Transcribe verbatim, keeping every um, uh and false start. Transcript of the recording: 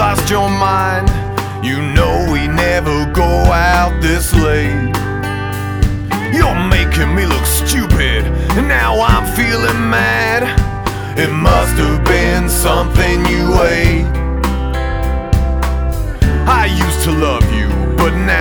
lost your mind. You know we never go out this late. You're making me look stupid, and now I'm feeling mad. It must have been something you ate. I used to love you, but now